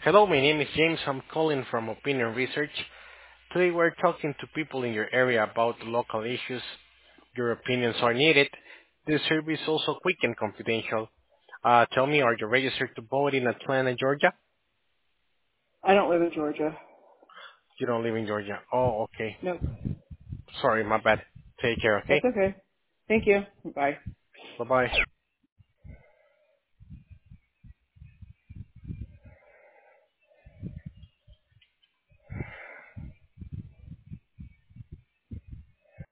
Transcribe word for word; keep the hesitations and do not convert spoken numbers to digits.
Hello, my name is James. I'm calling from Opinion Research. Today we're talking to people in your area about local issues. Your opinions are needed. This service is also quick and confidential. Uh, tell me, are you registered to vote in Atlanta, Georgia? I don't live in Georgia. You don't live in Georgia. Oh, okay. No, Sorry, my bad. Take care, okay? that's okay. Thank you. Bye. Bye-bye.